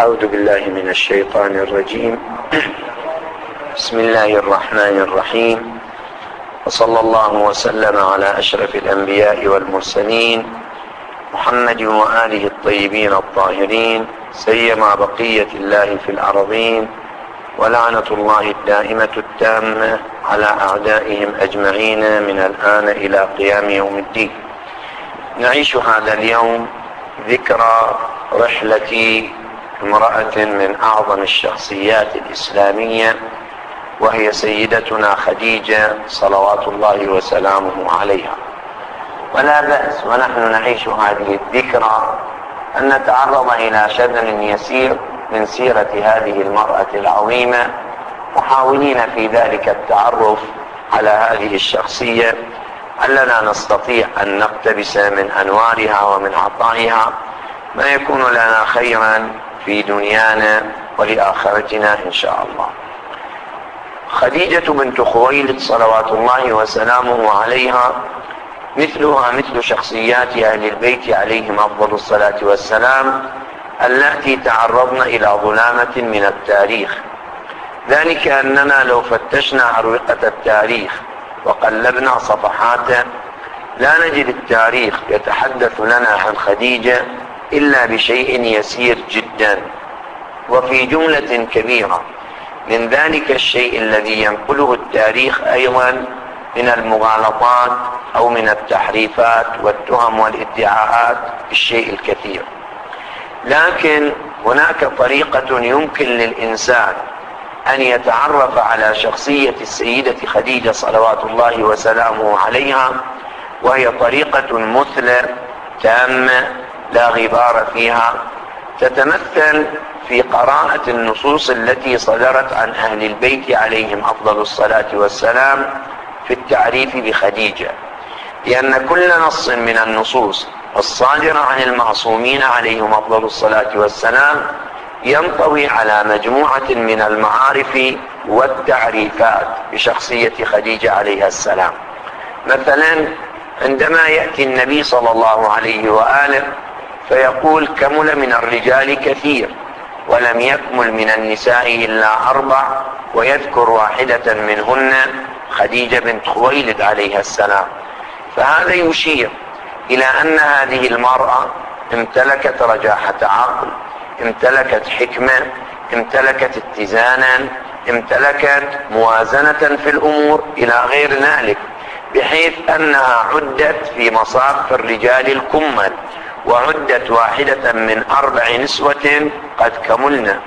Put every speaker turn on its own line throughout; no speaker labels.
أعوذ بالله من الشيطان الرجيم. بسم الله الرحمن الرحيم، وصلى الله وسلم على أشرف الأنبياء والمرسلين محمد وآله الطيبين الطاهرين، سيما بقية الله في الأرضين، ولعنة الله الدائمة التامة على أعدائهم أجمعين من الآن إلى قيام يوم الدين. نعيش هذا اليوم ذكرى رحلة امرأة من أعظم الشخصيات الإسلامية، وهي سيدتنا خديجة صلوات الله وسلامه عليها. ولا بأس ونحن نعيش هذه الذكرى أن نتعرض إلى شذر يسير من سيرة هذه المرأة العظيمة، محاولين في ذلك التعرف على هذه الشخصية علنا نستطيع أن نقتبس من أنوارها ومن عطائها ما يكون لنا خيرا في دنيانا ولآخرتنا إن شاء الله. خديجة بنت خويلد صلوات الله وسلامه عليها مثلها مثل شخصيات أهل البيت عليهم أفضل الصلاة والسلام التي تعرضن إلى ظلامة من التاريخ، ذلك أننا لو فتشنا أروقة التاريخ وقلبنا صفحاته لا نجد التاريخ يتحدث لنا عن خديجة إلا بشيء يسير جدا، وفي جملة كبيرة من ذلك الشيء الذي ينقله التاريخ أيضا من المغالطات أو من التحريفات والتهم والادعاءات الشيء الكثير. لكن هناك طريقة يمكن للإنسان أن يتعرف على شخصية السيدة خديجة صلوات الله وسلامه عليها، وهي طريقة مثلى تامة لا غبار فيها، تتمثل في قراءة النصوص التي صدرت عن أهل البيت عليهم أفضل الصلاة والسلام في التعريف بخديجة، لأن كل نص من النصوص الصادرة عن المعصومين عليهم أفضل الصلاة والسلام ينطوي على مجموعة من المعارف والتعريفات بشخصية خديجة عليها السلام. مثلا عندما يأتي النبي صلى الله عليه وآله فيقول: كمل من الرجال كثير ولم يكمل من النساء إلا 4، ويذكر واحدة منهن خديجة بنت خويلد عليها السلام. فهذا يشير إلى أن هذه المرأة امتلكت رجاحة عقل، امتلكت حكمة، امتلكت اتزانا، امتلكت موازنة في الأمور إلى غير ذلك، بحيث أنها عدت في مصاف الرجال الكمل، وعدت واحدة من 4 نسوة قد كملنا.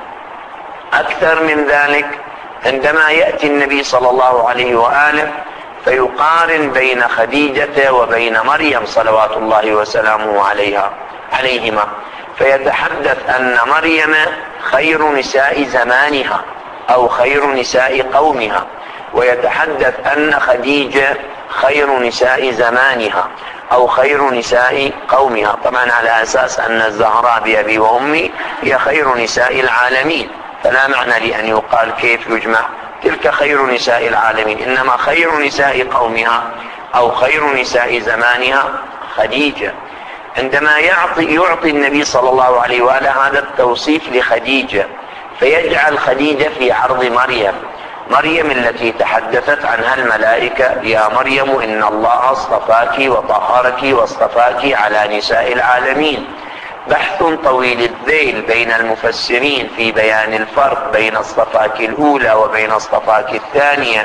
أكثر من ذلك عندما يأتي النبي صلى الله عليه وآله فيقارن بين خديجة وبين مريم صلوات الله وسلامه عليهما، فيتحدث أن مريم خير نساء زمانها أو خير نساء قومها، ويتحدث أن خديجة خير نساء زمانها أو خير نساء قومها، طبعا على أساس أن الزهراء بأبي وأمي هي خير نساء العالمين، فلا معنى لأن يقال كيف يجمع تلك خير نساء العالمين، إنما خير نساء قومها أو خير نساء زمانها خديجة. عندما يعطي النبي صلى الله عليه وآله هذا التوصيف لخديجة فيجعل خديجة في عرض مريم التي تحدثت عنها الملائكة: يا مريم إن الله اصطفاك وطهرك واصطفاك على نساء العالمين. بحث طويل الذيل بين المفسرين في بيان الفرق بين اصطفاك الأولى وبين اصطفاك الثانية،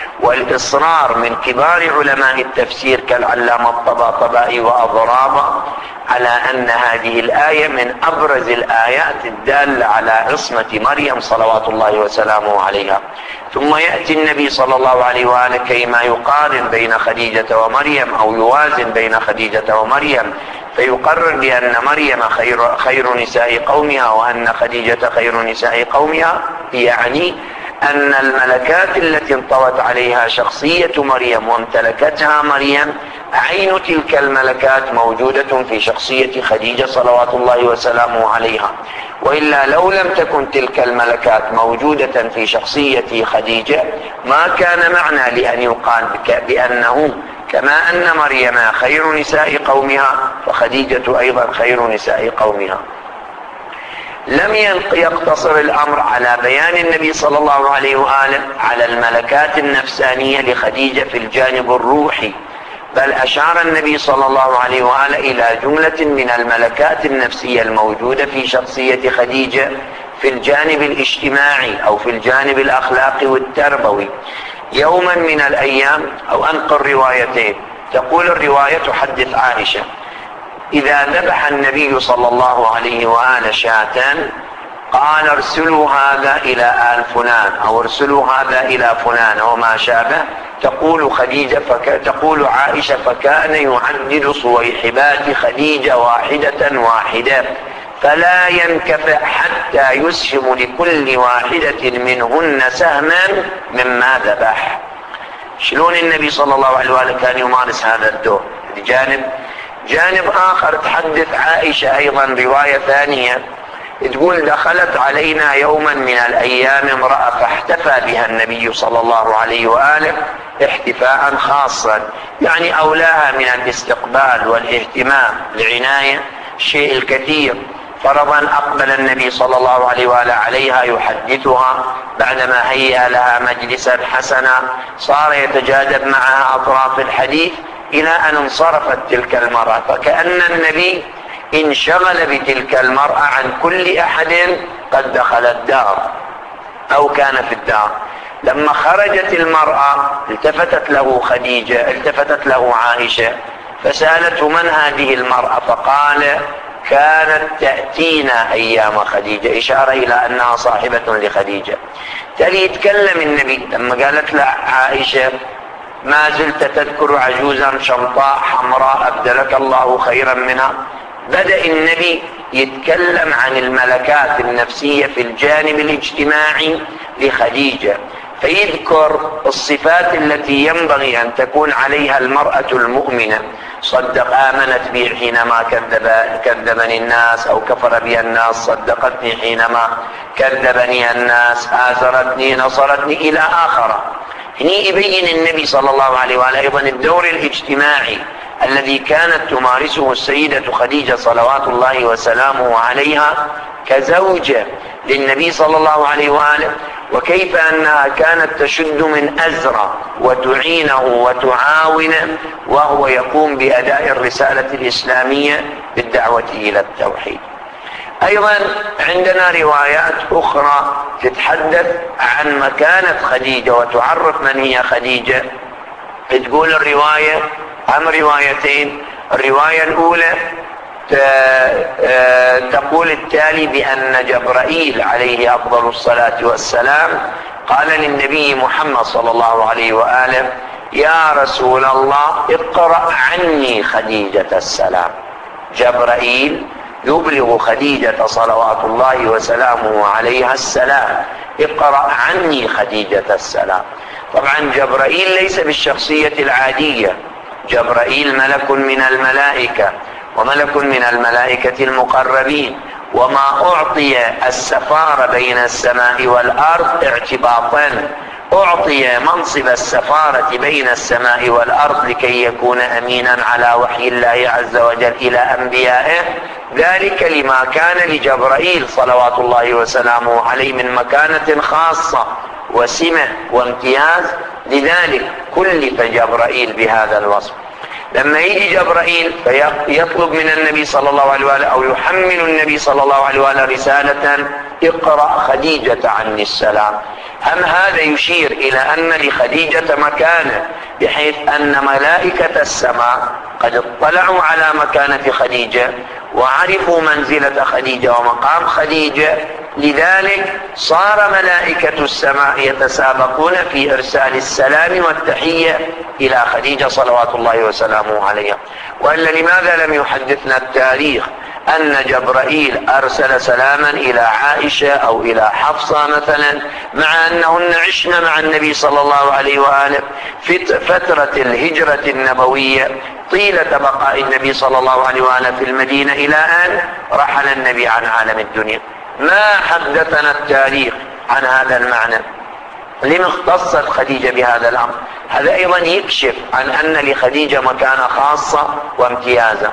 والإصرار من كبار علماء التفسير كالعلامة الطباطبائي وأضرابه على أن هذه الآية من أبرز الآيات الدالة على عصمة مريم صلوات الله وسلامه عليها. ثم يأتي النبي صلى الله عليه وآله كيما يقارن بين خديجة ومريم أو يوازن بين خديجة ومريم، فيقرر بأن مريم خير نساء قومها وأن خديجة خير نساء قومها، يعني أن الملكات التي انطوت عليها شخصية مريم وامتلكتها مريم عين تلك الملكات موجودة في شخصية خديجة صلوات الله وسلامه عليها، وإلا لو لم تكن تلك الملكات موجودة في شخصية خديجة ما كان معنى لأن يقال بأنه كما أن مريم خير نساء قومها فخديجة أيضا خير نساء قومها. لم يقتصر الأمر على بيان النبي صلى الله عليه وآله على الملكات النفسانية لخديجة في الجانب الروحي، بل أشار النبي صلى الله عليه وآله إلى جملة من الملكات النفسية الموجودة في شخصية خديجة في الجانب الاجتماعي أو في الجانب الأخلاقي والتربوي. يوما من الأيام، أو أنقل روايتين، تقول الرواية تحدث عائشة: إذا ذبح النبي صلى الله عليه وآله شاة قال ارسلوا هذا إلى آل فلان، أو ارسلوا هذا إلى فلان وما شابه. تقول عائشة: فكان يعدد صويحبات خديجة واحدة واحدة فلا ينكفئ حتى يسهم لكل واحدة منهن سهما مما ذبح. شلون النبي صلى الله عليه وآله كان يمارس هذا الدور؟ جانب آخر تحدث عائشة أيضا رواية ثانية، تقول: دخلت علينا يوما من الأيام امرأة فاحتفى بها النبي صلى الله عليه وآله احتفاء خاصا، يعني أولاها من الاستقبال والاهتمام، العناية، الشيء الكثير. فرضا أقبل النبي صلى الله عليه وآله عليها يحدثها بعدما هيأ لها مجلسا حسنا، صار يتجاذب معها أطراف الحديث إلى أن انصرفت تلك المرأة، فكأن النبي انشغل بتلك المرأة عن كل أحد قد دخل الدار أو كان في الدار. لما خرجت المرأة التفتت له خديجة، التفتت له عائشة، فسألته: من هذه المرأة؟ فقال: كانت تأتينا أيام خديجة، إشارة إلى أنها صاحبة لخديجة. تالي يتكلم النبي لما قالت له عائشة: ما زلت تذكر عجوزا شمطاء حمراء أبدلك الله خيرا منها. بدأ النبي يتكلم عن الملكات النفسية في الجانب الاجتماعي لخديجة، فيذكر الصفات التي ينبغي أن تكون عليها المرأة المؤمنة. آمنت بي حينما كذبني الناس، أو كفر بي الناس، صدقتني حينما كذبني الناس، آزرتني، نصرتني، إلى آخره. هني يبين النبي صلى الله عليه وآله أيضا الدور الاجتماعي الذي كانت تمارسه السيدة خديجة صلوات الله وسلامه عليها كزوجة للنبي صلى الله عليه وآله، وكيف أنها كانت تشد من أزره وتعينه وتعاونه وهو يقوم بأداء الرسالة الإسلامية بالدعوة إلى التوحيد. أيضا عندنا روايات أخرى تتحدث عن مكانة خديجة وتعرف من هي خديجة. تقول الرواية روايتين. الرواية الأولى تقول التالي: بأن جبرائيل عليه أفضل الصلاة والسلام قال للنبي محمد صلى الله عليه وآله: يا رسول الله اقرأ عني خديجة السلام. جبرائيل يبلغ خديجة صلوات الله وسلامه عليها السلام: اقرأ عني خديجة السلام. طبعا جبرائيل ليس بالشخصية العادية، جبرائيل ملك من الملائكة، وملك من الملائكة المقربين، وما أعطي السفارة بين السماء والأرض اعتباطا، أعطي منصب السفارة بين السماء والأرض لكي يكون أمينا على وحي الله عز وجل إلى أنبيائه، ذلك لما كان لجبرائيل صلوات الله وسلامه عليه من مكانة خاصة وسمة وامتياز، لذلك كلف جبرائيل بهذا الوصف. لما يجي جبرائيل فيطلب من النبي صلى الله عليه وآله أو يحمل النبي صلى الله عليه وآله رسالة: اقرأ خديجة عني السلام. أم هذا يشير إلى أن لخديجة مكانة، بحيث أن ملائكة السماء قد اطلعوا على مكانة خديجة وعرفوا منزلة خديجة ومقام خديجة، لذلك صار ملائكة السماء يتسابقون في إرسال السلام والتحية إلى خديجة صلوات الله وسلامه عليها. وإلا لماذا لم يحدثنا التاريخ أن جبرائيل أرسل سلاما إلى عائشة أو إلى حفصة مثلا، مع أنهن عشن مع النبي صلى الله عليه وآله في فترة الهجرة النبوية طيلة بقاء النبي صلى الله عليه وآله في المدينة إلى أن رحل النبي عن عالم الدنيا؟ ما حدثنا التاريخ عن هذا المعنى. لما اختصت خديجة بهذا الأمر؟ هذا أيضا يكشف عن أن لخديجة مكانة خاصة وامتيازة.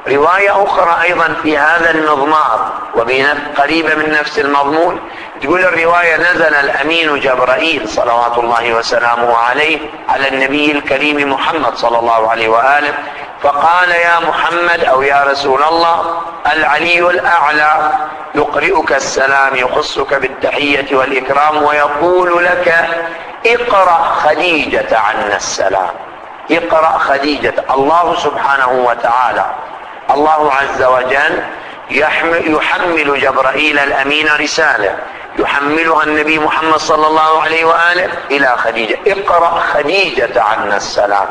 رواية أخرى أيضا في هذا المضمار قريبة من نفس المضمون، تقول الرواية: نزل الأمين جبرائيل صلوات الله وسلامه عليه على النبي الكريم محمد صلى الله عليه وآله، فقال: يا محمد أو يا رسول الله، العلي الأعلى يقرئك السلام، يخصك بالتحية والإكرام، ويقول لك: اقرأ خديجة عنا السلام. اقرأ خديجة. الله سبحانه وتعالى، الله عز وجل يحمل جبرائيل الأمين رسالة يحملها النبي محمد صلى الله عليه وآله إلى خديجة: اقرأ خديجة عنا السلام.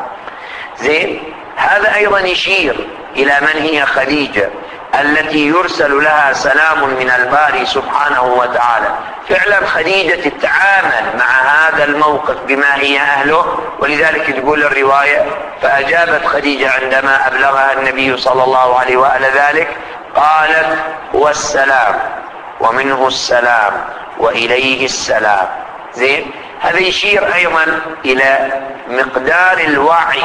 زين، هذا أيضا يشير إلى من هي خديجة التي يرسل لها سلام من الباري سبحانه وتعالى. فعلا خديجة تتعامل مع هذا الموقف بما هي أهله، ولذلك تقول الرواية: فأجابت خديجة عندما أبلغها النبي صلى الله عليه وآله ذلك، قالت: هو السلام ومنه السلام وإليه السلام. زين، هذا يشير أيضا إلى مقدار الوعي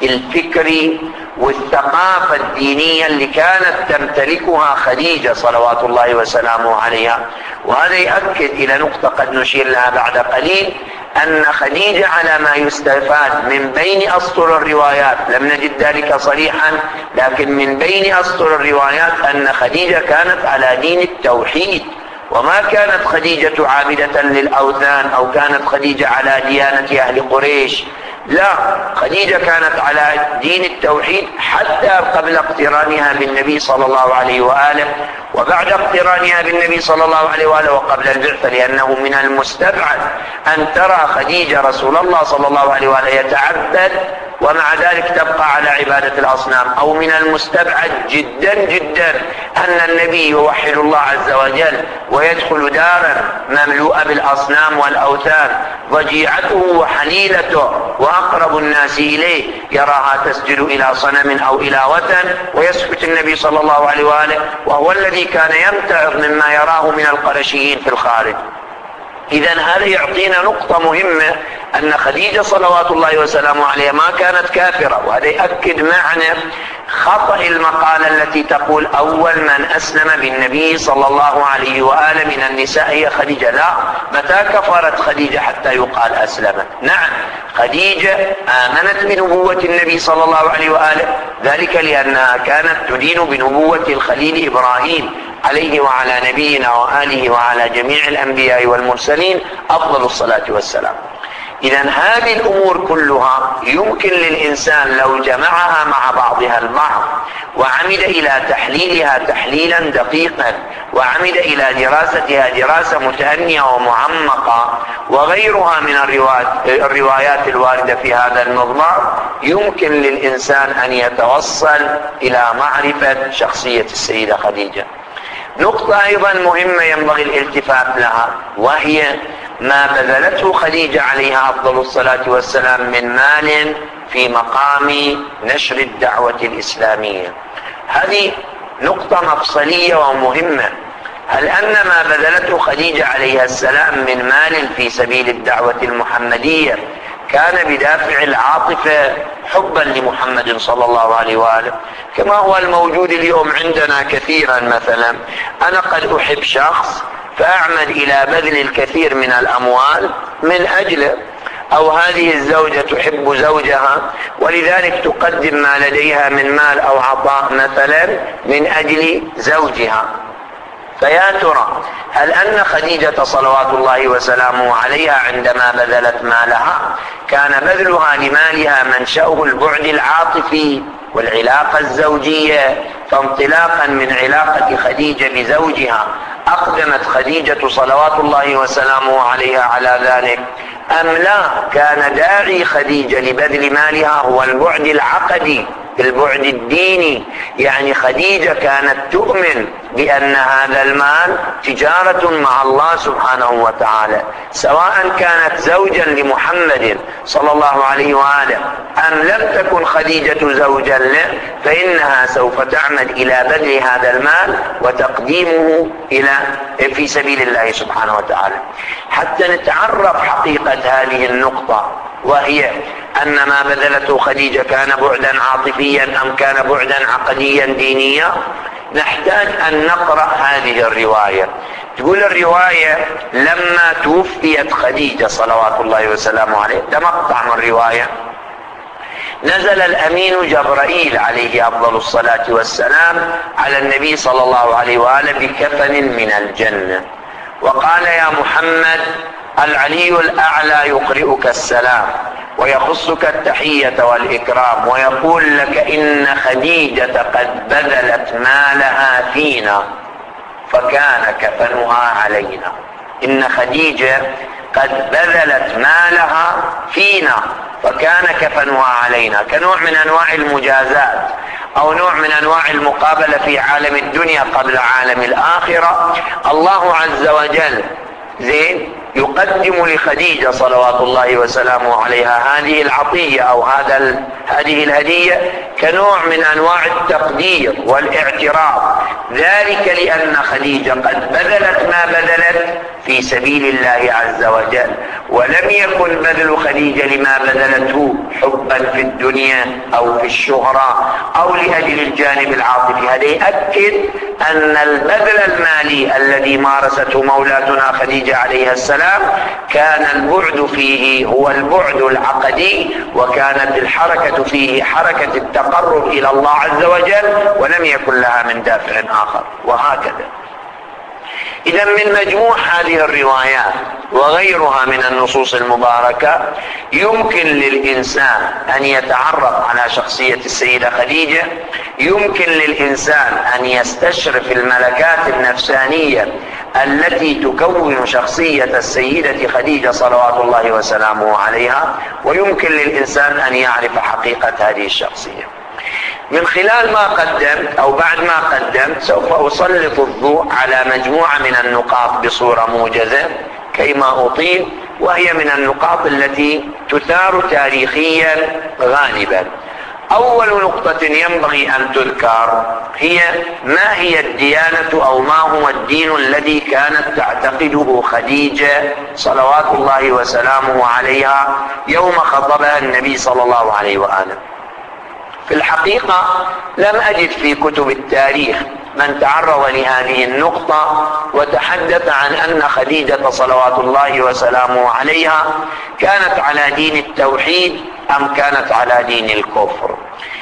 الفكري والثقافة الدينية اللي كانت تمتلكها خديجة صلوات الله وسلامه عليها. وهذا يؤكد إلى نقطة قد نشير لها بعد قليل، أن خديجة على ما يستفاد من بين أسطر الروايات، لم نجد ذلك صريحا، لكن من بين أسطر الروايات أن خديجة كانت على دين التوحيد، وما كانت خديجة عابدة للأوثان أو كانت خديجة على ديانة أهل قريش، لا، خديجة كانت على دين التوحيد حتى قبل اقترانها بالنبي صلى الله عليه وآله، وبعد اقترانها بالنبي صلى الله عليه وآله وقبل البعثة، لأنه من المستبعد أن ترى خديجة رسول الله صلى الله عليه وآله يتعبد ومع ذلك تبقى على عبادة الأصنام، أو من المستبعد جدا جدا أن النبي يوحد الله عز وجل ويدخل دارا مملوءة بالأصنام والأوثان، ضجيعته وحليلته وأقرب الناس إليه يراها تسجد إلى صنم أو إلى وثن، ويسكت النبي صلى الله عليه وآله، وهو الذي كان يمتعظ مما يراه من القرشيين في الخارج. إذن هذا يعطينا نقطة مهمة، أن خديجة صلوات الله وسلامه عليها ما كانت كافرة، وهذا يؤكد معنى خطأ المقالة التي تقول أول من أسلم بالنبي صلى الله عليه وآله من النساء هي خديجة. لا، متى كفرت خديجة حتى يقال أسلمت؟ نعم، خديجة آمنت بنبوة النبي صلى الله عليه وآله، ذلك لأنها كانت تدين بنبوة الخليل إبراهيم عليه وعلى نبينا وآله وعلى جميع الأنبياء والمرسلين أفضل الصلاة والسلام. إذن هذه الأمور كلها يمكن للإنسان لو جمعها مع بعضها البعض وعمد إلى تحليلها تحليلا دقيقا، وعمد إلى دراستها دراسة متأنية ومعمقة، وغيرها من الروايات الواردة في هذا المضمار، يمكن للإنسان أن يتوصل إلى معرفة شخصية السيدة خديجة. نقطة أيضا مهمة ينبغي الالتفات لها، وهي ما بذلته خديجة عليها أفضل الصلاة والسلام من مال في مقام نشر الدعوة الإسلامية. هذه نقطة مفصلية ومهمة. هل أن ما بذلته خديجة عليها السلام من مال في سبيل الدعوة المحمدية كان بدافع العاطفة حبا لمحمد صلى الله عليه وآله، كما هو الموجود اليوم عندنا كثيرا؟ مثلا أنا قد أحب شخص فأعمد إلى بذل الكثير من الأموال من أجله، أو هذه الزوجة تحب زوجها ولذلك تقدم ما لديها من مال أو عطاء مثلا من أجل زوجها. فيا ترى هل أن خديجة صلوات الله وسلامه عليها عندما بذلت مالها كان بذلها لمالها منشأه البعد العاطفي والعلاقة الزوجية، فانطلاقا من علاقة خديجة بزوجها أقدمت خديجة صلوات الله وسلامه عليها على ذلك، أم لا كان داعي خديجة لبذل مالها هو البعد العقدي، البعد الديني؟ يعني خديجة كانت تؤمن بأن هذا المال تجارة مع الله سبحانه وتعالى، سواء كانت زوجا لمحمد صلى الله عليه وآله أم لم تكن خديجة زوجا له، فإنها سوف تعمد إلى بذل هذا المال وتقديمه في سبيل الله سبحانه وتعالى. حتى نتعرف حقيقة هذه النقطة وهي أن ما بذلته خديجة كان بعدا عاطفيا أم كان بعدا عقديا دينيا. نحتاج أن نقرأ هذه الرواية. تقول الرواية لما توفيت خديجة صلوات الله وسلامه عليه، ده مقطع من الرواية، نزل الأمين جبرائيل عليه أفضل الصلاة والسلام على النبي صلى الله عليه وآله بكفن من الجنة، وقال يا محمد العلي الأعلى يقرئك السلام ويخصك التحية والإكرام ويقول لك إن خديجة قد بذلت مالها فينا فكان كفنها علينا. إن خديجة قد بذلت مالها فينا فكان كفنها علينا، كنوع من أنواع المجازات أو نوع من أنواع المقابلة في عالم الدنيا قبل عالم الآخرة. الله عز وجل يقدم لخديجة صلوات الله وسلامه عليها هذه العطية أو هذه الهدية كنوع من أنواع التقدير والاعتراف، ذلك لأن خديجة قد بذلت ما بذلت في سبيل الله عز وجل، ولم يكن بذل خديجة لما بذلته حبا في الدنيا أو في الشهرة أو لأجل الجانب العاطفي. هذا يؤكد أن البذل المالي الذي مارسته مولاتنا خديجة عليها السلام كان البعد فيه هو البعد العقدي، وكانت الحركة فيه حركة التقرب إلى الله عز وجل، ولم يكن لها من دافع آخر. وهكذا إذا من مجموع هذه الروايات وغيرها من النصوص المباركة يمكن للإنسان أن يتعرف على شخصية السيدة خديجة، يمكن للإنسان أن يستشرف الملكات النفسانية التي تكون شخصية السيدة خديجة صلوات الله وسلامه عليها، ويمكن للإنسان أن يعرف حقيقة هذه الشخصية. من خلال ما قدمت أو بعد ما قدمت سوف أسلط الضوء على مجموعة من النقاط بصورة موجزة كيما أطيل، وهي من النقاط التي تثار تاريخيا غالبا. أول نقطة ينبغي أن تذكر هي ما هي الديانة أو ما هو الدين الذي كانت تعتقده خديجة صلوات الله وسلامه عليها يوم خطبها النبي صلى الله عليه وآله. في الحقيقة لم أجد في كتب التاريخ من تعرض لهذه النقطة وتحدث عن أن خديجة صلوات الله وسلامه عليها كانت على دين التوحيد أم كانت على دين الكفر.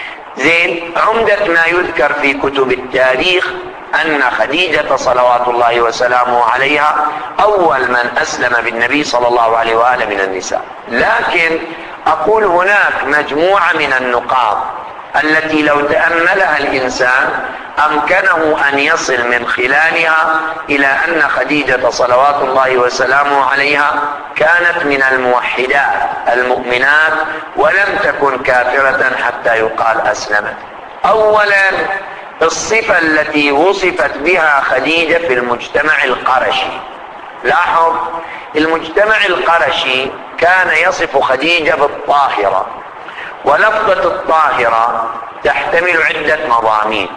عمدة ما يذكر في كتب التاريخ أن خديجة صلوات الله وسلامه عليها أول من أسلم بالنبي صلى الله عليه وآله من النساء، لكن أقول هناك مجموعة من النقاط التي لو تأملها الإنسان أمكنه أن يصل من خلالها إلى أن خديجة صلوات الله وسلامه عليها كانت من الموحدات المؤمنات ولم تكن كافرة حتى يقال أسلمت. أولا الصفة التي وصفت بها خديجة في المجتمع القرشي. لاحظ المجتمع القرشي كان يصف خديجة بالطاهرة، ولفظة الطاهرة تحتمل عدة مضامين.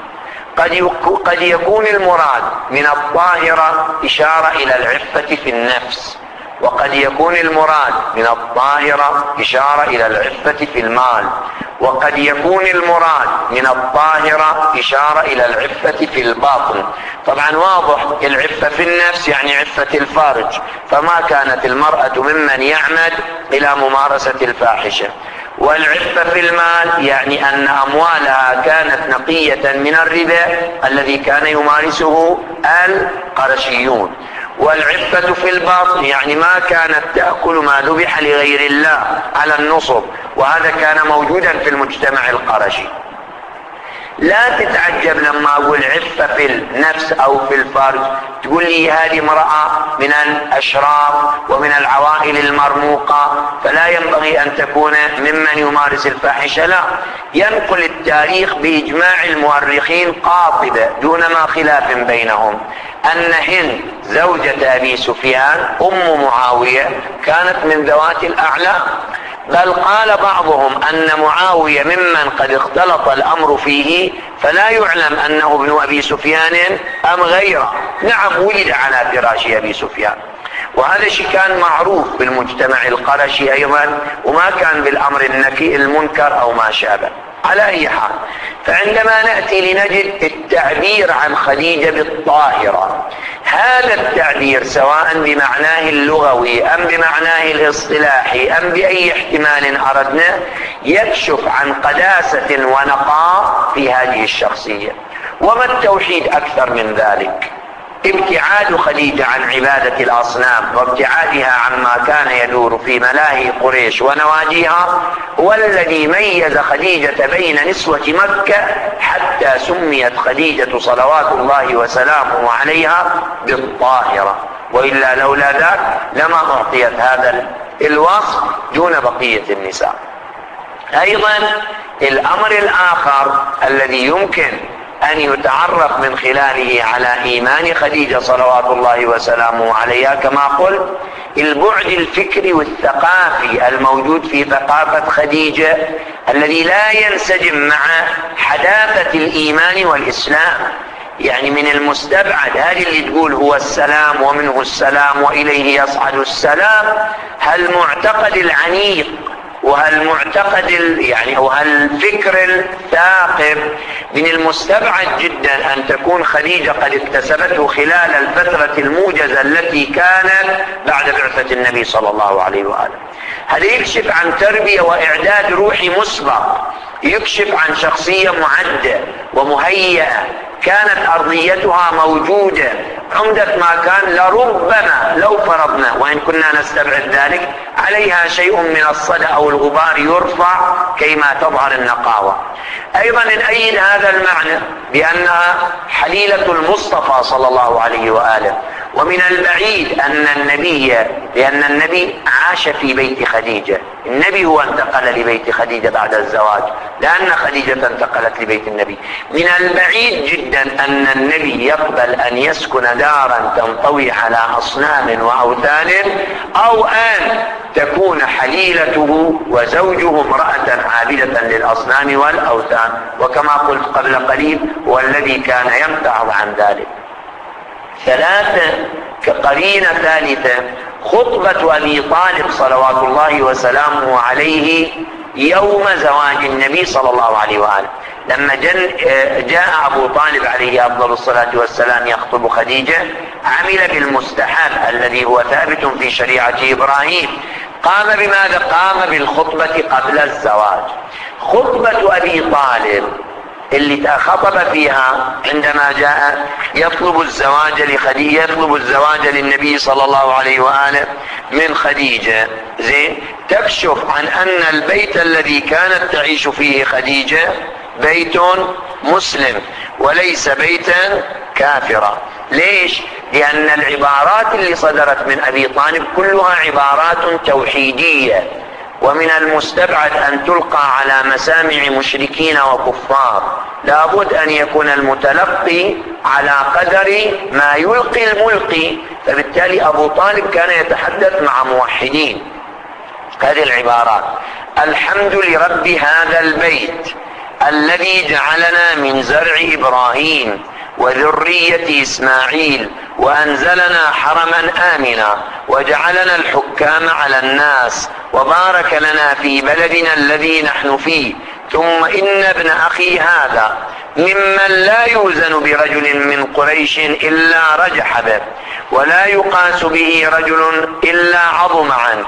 قد يكون المراد من الطاهرة إشارة إلى العفة في النفس، وقد يكون المراد من الطاهرة إشارة إلى العفة في المال، وقد يكون المراد من الطاهرة إشارة إلى العفة في الباطن. طبعا واضح العفة في النفس يعني عفة الفارج، فما كانت المرأة ممن يعمد إلى ممارسة الفاحشة. والعفة في المال يعني أن أموالها كانت نقية من الربا الذي كان يمارسه القرشيون. والعفة في الباطن يعني ما كانت تأكل ما ذبح لغير الله على النصب، وهذا كان موجودا في المجتمع القرشي. لا تتعجب لما أقول عفة في النفس أو في الفرج تقول لي هذه امرأة من الأشراف ومن العوائل المرموقة فلا ينبغي أن تكون ممن يمارس الفاحشة. لا، ينقل التاريخ بإجماع المؤرخين قاطبة دون ما خلاف بينهم أن هند زوجة أبي سفيان أم معاوية كانت من ذوات الأعلام، بل قال بعضهم أن معاوية ممن قد اختلط الأمر فيه فلا يعلم أنه ابن أبي سفيان أم غيره. نعم ولد على فراش أبي سفيان، وهذا شيء كان معروف بالمجتمع القرشي أيضا، وما كان بالأمر المنكر أو ما شابه. على أي حال، فعندما نأتي لنجد التعبير عن خديجة بالطاهرة، هذا التعبير سواء بمعناه اللغوي أم بمعناه الاصطلاحي أم بأي احتمال أردنا، يكشف عن قداسة ونقاء في هذه الشخصية. وما التوحيد أكثر من ذلك؟ ابتعاد خديجة عن عبادة الأصنام وابتعادها عما كان يدور في ملاهي قريش ونواديها هو الذي ميز خديجة بين نسوة مكة، حتى سميت خديجة صلوات الله وسلامه عليها بالطاهرة، وإلا لولا ذاك لما أعطيت هذا الوصف دون بقية النساء. أيضا الأمر الآخر الذي يمكن أن يتعرف من خلاله على إيمان خديجة صلوات الله وسلامه عليها كما قلت، البعد الفكري والثقافي الموجود في ثقافة خديجة الذي لا ينسجم مع حداثة الإيمان والإسلام. يعني من المستبعد هذه اللي تقول هو السلام ومنه السلام وإليه يصعد السلام، هالمعتقد العنيق وهالمعتقد وهالفكر الثاقب، من المستبعد جدا أن تكون خديجة قد اكتسبته خلال الفترة الموجزة التي كانت بعد بعثة النبي صلى الله عليه وآله. هذا يكشف عن تربية وإعداد روحي مسبق، يكشف عن شخصية معدة ومهيئة كانت أرضيتها موجودة. عمدة ما كان لربما لو فرضنا، وإن كنا نستبعد ذلك، عليها شيء من الصدى أو الغبار يرفع كيما تظهر النقاوة. أيضا نأيد هذا المعنى بأنها حليلة المصطفى صلى الله عليه وآله. ومن البعيد لأن النبي عاش في بيت خديجة، النبي هو انتقل لبيت خديجة بعد الزواج، لأن خديجة انتقلت لبيت النبي. من البعيد جدا أن النبي يقبل أن يسكن دارا تنطوي على أصنام وأوثان، أو أن تكون حليلته وزوجه امرأة عابدة للأصنام والأوثان، وكما قلت قبل قليل هو الذي كان يمتعض عن ذلك. ثلاثة، كقرينة ثالثة، خطبة أبي طالب صلوات الله وسلامه عليه يوم زواج النبي صلى الله عليه وآله. لما جاء أبو طالب عليه أفضل الصلاة والسلام يخطب خديجة، عمل بالمستحب الذي هو ثابت في شريعة إبراهيم. قام بماذا؟ قام بالخطبة قبل الزواج. خطبة أبي طالب اللي خطب فيها عندما جاء يطلب الزواج للنبي صلى الله عليه وآله من خديجة، تكشف عن أن البيت الذي كانت تعيش فيه خديجة بيت مسلم وليس بيتا كافرا. ليش؟ لأن العبارات اللي صدرت من أبي طالب كلها عبارات توحيدية، ومن المستبعد أن تلقى على مسامع مشركين وكفار. لابد أن يكون المتلقي على قدر ما يلقي الملقي، فبالتالي أبو طالب كان يتحدث مع موحدين. هذه العبارات: الحمد لرب هذا البيت الذي جعلنا من زرع إبراهيم وذرية إسماعيل وأنزلنا حرما آمنا وجعلنا الحكام على الناس وبارك لنا في بلدنا الذي نحن فيه، ثم إن ابن أخي هذا ممن لا يوزن برجل من قريش إلا رجح به، ولا يقاس به رجل إلا عظم عنه،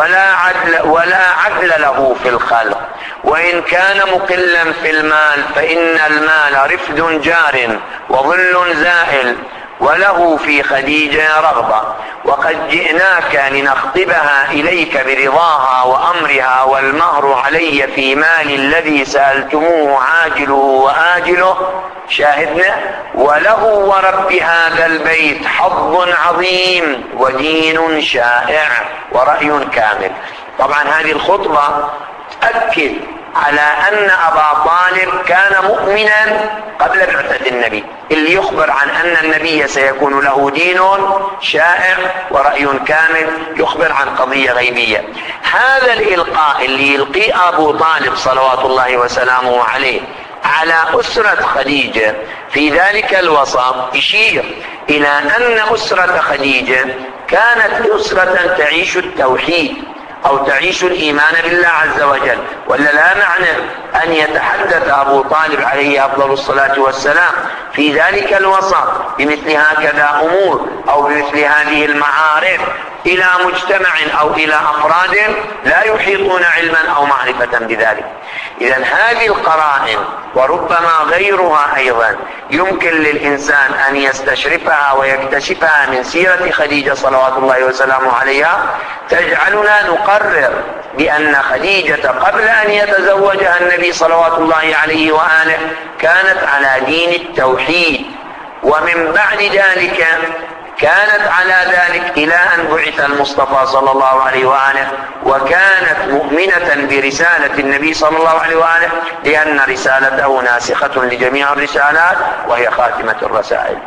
ولا عدل له في الخلق، وإن كان مقلا في المال فإن المال رفد جار وظل زائل، وله في خديجة رغبة، وقد جئناك لنخطبها إليك برضاها وأمرها، والمهر علي في مال الذي سألتموه عاجله وآجله. شاهدنا: وله ورب هذا البيت حظ عظيم ودين شائع ورأي كامل. طبعا هذه الخطبة تأكد على أن أبا طالب كان مؤمنا قبل بعثة النبي، اللي يخبر عن أن النبي سيكون له دين شائع ورأي كامل، يخبر عن قضية غيبية. هذا الإلقاء اللي يلقي أبو طالب صلوات الله وسلامه عليه على أسرة خديجة في ذلك الوسط يشير إلى أن أسرة خديجة كانت أسرة تعيش التوحيد أو تعيش الإيمان بالله عز وجل. ولا لا معنى أن يتحدث أبو طالب عليه أفضل الصلاة والسلام في ذلك الوسط بمثل هكذا أمور أو بمثل هذه المعارف إلى مجتمع أو إلى أفراد لا يحيطون علما أو معرفة بذلك. إذن هذه القرائن وربما غيرها أيضا يمكن للإنسان أن يستشرفها ويكتشفها من سيرة خديجة صلوات الله وسلامه عليها، تجعلنا نقرر بأن خديجة قبل أن يتزوجها النبي صلوات الله عليه وآله كانت على دين التوحيد، ومن بعد ذلك كانت على ذلك إلى أن بعث المصطفى صلى الله عليه وآله، وكانت مؤمنة برسالة النبي صلى الله عليه وآله لأن رسالته ناسخة لجميع الرسالات وهي خاتمة الرسائل.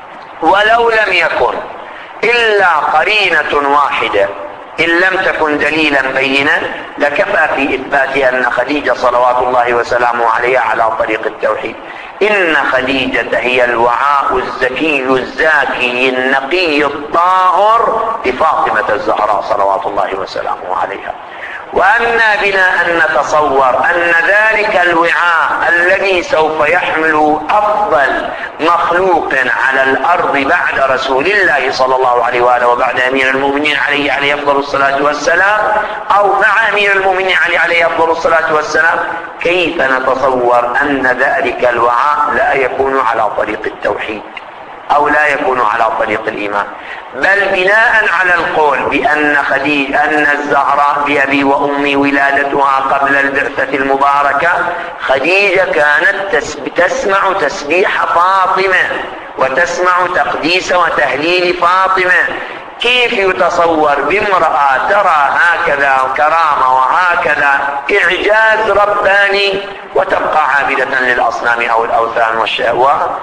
ولو لم يكن إلا قرينة واحدة إن لم تكن دليلا بينا لكفى في إثبات أن خديجة صلوات الله وسلامه عليها على طريق التوحيد. إن خديجة هي الوعاء الزكي الزاكي النقي الطاهر لفاطمة الزهراء صلوات الله وسلامه عليها. وأنا بنا أن نتصور أن ذلك الوعاء الذي سوف يحمل أفضل مخلوق على الأرض بعد رسول الله صلى الله عليه وآله وبعد أمير المؤمنين عليه أفضل الصلاة والسلام، أو مع أمير المؤمنين عليه أفضل الصلاة والسلام، كيف نتصور أن ذلك الوعاء لا يكون على طريق التوحيد أو لا يكون على طريق الإيمان؟ بل بناء على القول بأن خديجة أن الزهراء بأبي وأمي ولادتها قبل البعثة المباركة، خديجة كانت تسمع تسبيح فاطمة وتسمع تقديس وتهليل فاطمة. كيف يتصور بامرأة ترى هكذا كرامة وهكذا إعجاز رباني وتبقى عابدة للأصنام أو الأوثان والشهوات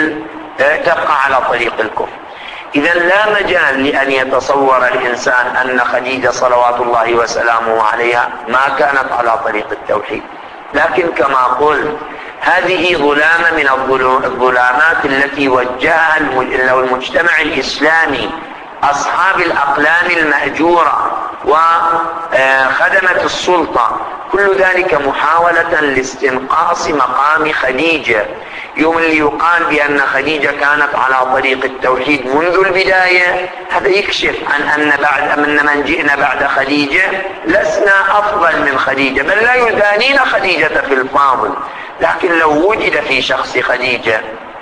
تبقى على طريق الكفر؟ إذا لا مجال لأن يتصور الإنسان أن خديجة صلوات الله وسلامه عليها ما كانت على طريق التوحيد. لكن كما قلت هذه ظلامة من الظلامات التي وجهها المجتمع الإسلامي، أصحاب الأقلام المأجورة وخدمة السلطة، كل ذلك محاولة لاستنقاص مقام خديجة. يوم اللي يقال بأن خديجة كانت على طريق التوحيد منذ البداية، هذا يكشف عن أن من جئنا بعد خديجة لسنا أفضل من خديجة، بل لا يدانين خديجة في الفاضل. لكن لو وجد في شخص خديجة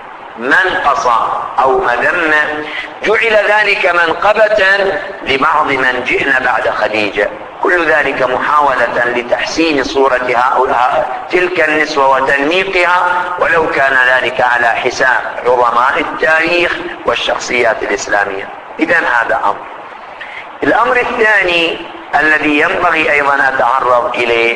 منقص أو مذمة جعل ذلك منقبة لبعض من جئنا بعد خديجة. كل ذلك محاولة لتحسين صورة تلك النسوة وتنميقها، ولو كان ذلك على حساب عظماء التاريخ والشخصيات الإسلامية. إذن هذا أمر. الأمر الثاني الذي ينبغي أيضا أتعرض إليه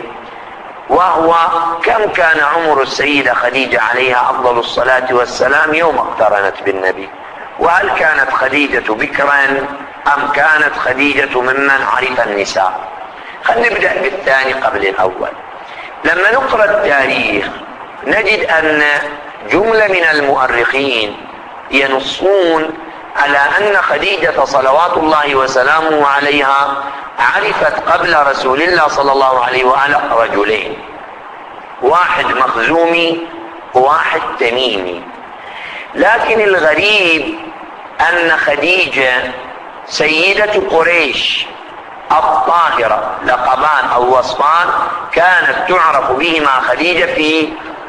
وهو كم كان عمر السيدة خديجة عليها أفضل الصلاة والسلام يوم اقترنت بالنبي؟ وهل كانت خديجة بكرا أم كانت خديجة ممن عرف النساء؟ خلينا نبدأ بالثاني قبل الأول. لما نقرأ التاريخ نجد أن جملة من المؤرخين ينصون على أن خديجة صلوات الله وسلامه عليها عرفت قبل رسول الله صلى الله عليه وآله رجلين، واحد مخزومي وواحد تميمي. لكن الغريب أن خديجة سيدة قريش الطاهرة، لقبان أو وصفان كانت تعرف بهما خديجة في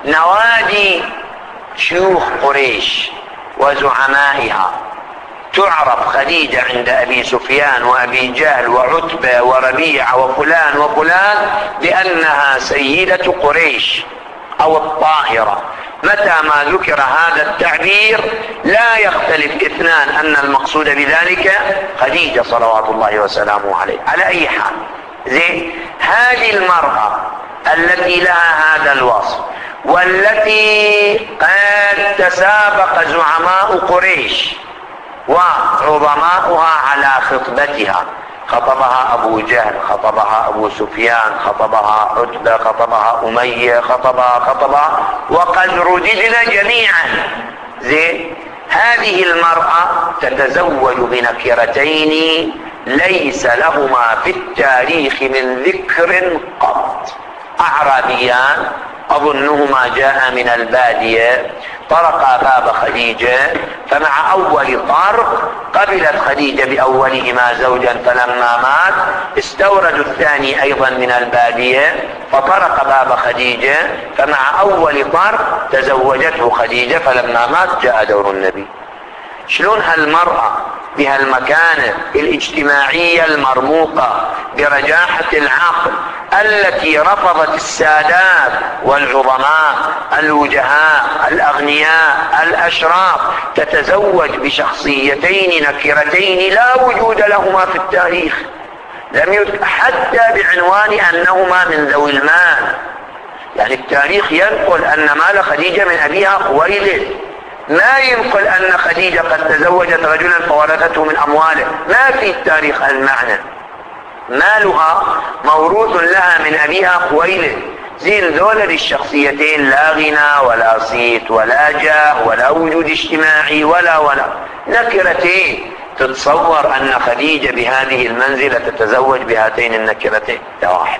نوادي شيوخ قريش وزعمائها. تعرف خديجة عند أبي سفيان وأبي جهل وعتبة وربيعة وفلان وفلان بأنها سيدة قريش أو الطاهرة. متى ما ذكر هذا التعبير لا يختلف اثنان أن المقصود بذلك خديجة صلوات الله وسلامه عليه. على أي حال هذه المرأة التي لها هذا الوصف والتي قد تسابق زعماء قريش وعظماؤها على خطبتها، خطبها أبو جهل، خطبها أبو سفيان، خطبها عتبة، خطبها أمية، خطبها وقد رددنا جميعا. هذه المرأة تتزوج بنكرتين ليس لهما في التاريخ من ذكر قط. أعرابيان أظنهما جاء من البادية، طرقا باب خديجة، فمع أول طرق قبلت خديجة بأولهما زوجا، فلما مات استوردوا الثاني أيضا من البادية فطرق باب خديجة، فمع أول طرق تزوجته خديجة، فلما مات جاء دور النبي. شلون هالمرأة بهالمكانة الاجتماعية المرموقة برجاحة العقل التي رفضت السادات والعظماء الوجهاء الأغنياء الأشراف تتزوج بشخصيتين نكرتين لا وجود لهما في التاريخ، حتى بعنوان أنهما من ذوي المال. يعني التاريخ ينقل أن مال خديجة من أبيها خويلد، ما ينقل أن خديجة قد تزوجت رجلا فورثته من أمواله، ما في التاريخ المعنى. مالها موروث لها من أبيها خويلد. زين ذول الشخصيتين لا غنى ولا صيت ولا جاه ولا وجود اجتماعي ولا نكرتين. تتصور أن خديجة بهذه المنزلة تتزوج بهاتين النكرتين؟ ده واحد.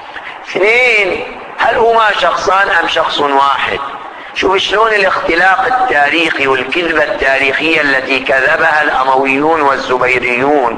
اثنين، هل هما شخصان أم شخص واحد؟ شوف شلون الاختلاق التاريخي والكذبة التاريخية التي كذبها الأمويون والزبيريون.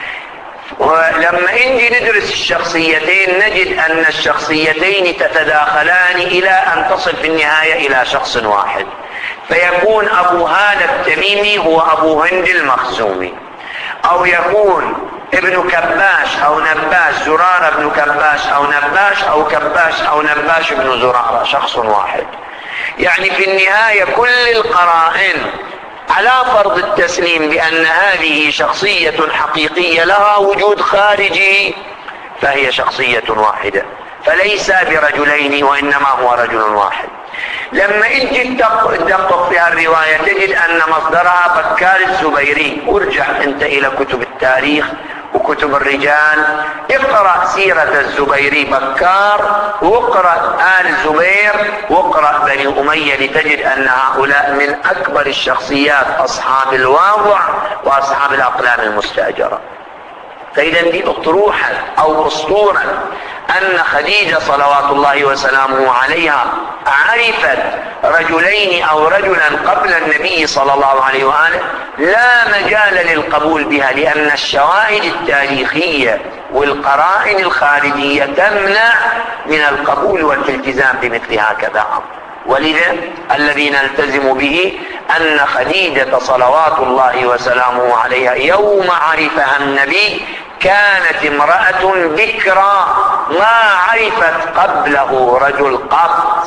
ولما نجي ندرس الشخصيتين نجد أن الشخصيتين تتداخلان إلى أن تصل في النهاية إلى شخص واحد، فيكون أبو هالة التميمي هو أبو هند المخزومي، أو يكون ابن كباش أو نباش زرارة ابن كباش أو نباش أو كباش أو نباش ابن زرارة، شخص واحد. يعني في النهاية كل القرائن على فرض التسليم بأن هذه شخصية حقيقية لها وجود خارجي، فهي شخصية واحدة، فليس برجلين وإنما هو رجل واحد. لما انت تدقق في الرواية تجد أن مصدرها بكار الزبيري. ارجع انت إلى كتب التاريخ وكتب الرجال، اقرأ سيرة الزبيري بكار، واقرأ آل زبير، واقرأ بني أمية، لتجد أن هؤلاء من أكبر الشخصيات أصحاب الواضع وأصحاب الأقلام المستأجرة. فإذا دي أطروحة أو أسطورة أن خديجة صلوات الله وسلامه عليها عرفت رجلين أو رجلا قبل النبي صلى الله عليه وآله، لا مجال للقبول بها، لأن الشواهد التاريخية والقرائن الخارجية تمنع من القبول والالتزام بمثل هكذا أمر. ولذا الذي نلتزم به أن خديجة صلوات الله وسلامه عليها يوم عرفها النبي كانت امرأة بكرا ما عرفت قبله رجل قط.